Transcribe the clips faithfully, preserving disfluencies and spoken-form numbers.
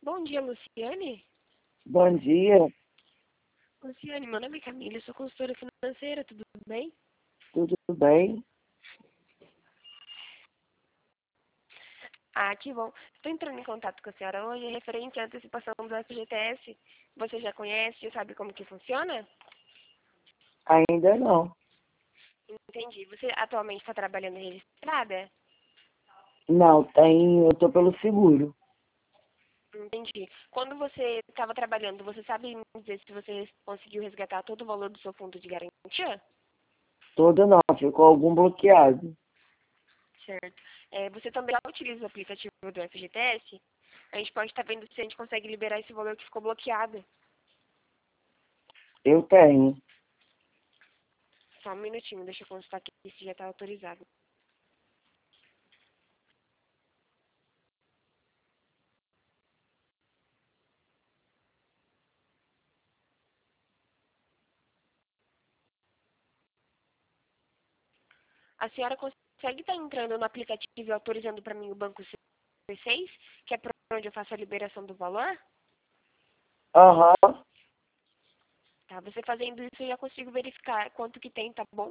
Bom dia, Luciane. Bom dia, Luciane, meu nome é Camila, eu sou consultora financeira, tudo bem? tudo bem? Ah, que bom. Estou entrando em contato com a senhora hoje referente à antecipação do F G T S. Você já conhece, já sabe como que funciona? Ainda não. Entendi. Você atualmente está trabalhando registrada? Não, tem, eu tô pelo seguro. Entendi. Quando você estava trabalhando, você sabe me dizer se você conseguiu resgatar todo o valor do seu fundo de garantia? Toda não, ficou algum bloqueado. Certo. É, você também já utiliza o aplicativo do F G T S? A gente pode estar vendo se a gente consegue liberar esse valor que ficou bloqueado. Eu tenho. Só um minutinho, deixa eu consultar aqui se já está autorizado. A senhora consegue estar entrando no aplicativo e autorizando para mim o banco C seis, que é para onde eu faço a liberação do valor? Aham, Tá, você fazendo isso eu já consigo verificar quanto que tem, tá bom?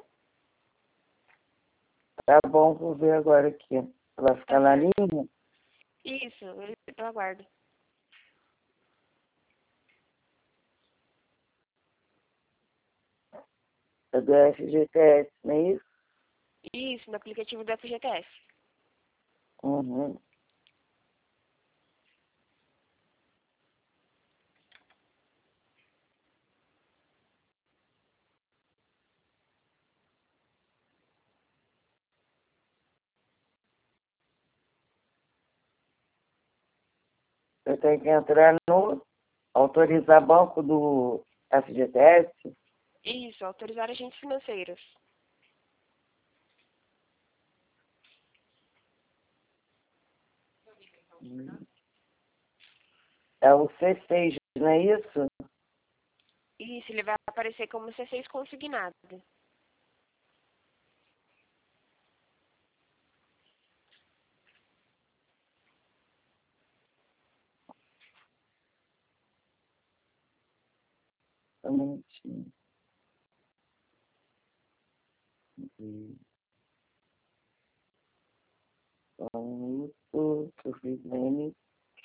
tá bom, vou ver agora aqui. Vai Tá ficar na certo. linha? Isso, eu eu aguardo. É do F G T S, não é isso? Isso, no aplicativo do F G T S. Uhum. Eu tenho que entrar no autorizar banco do F G T S. Isso, autorizar agentes financeiros. É o C seis, não é isso? Isso, ele vai aparecer como C seis consignado. Só um minutinho. Uhum. Só um minuto, que eu fiz nele.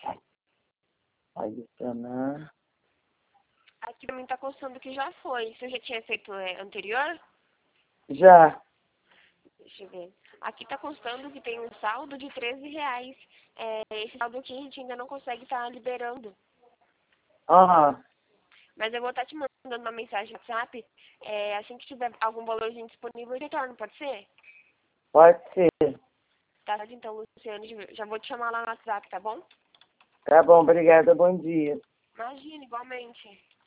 Adicionar. Aqui pra mim tá constando que já foi. Você já tinha feito é, anterior? Já. Deixa eu ver. Aqui tá constando que tem um saldo de treze reais. É, esse saldo aqui a gente ainda não consegue estar liberando. Aham. Mas eu vou estar te mandando uma mensagem no WhatsApp. É, assim que tiver algum valorzinho disponível, eu retorno, pode ser? Pode ser. Tá, então, Luciano, já vou te chamar lá no WhatsApp, tá bom? Tá bom, obrigada, bom dia. Imagina, igualmente.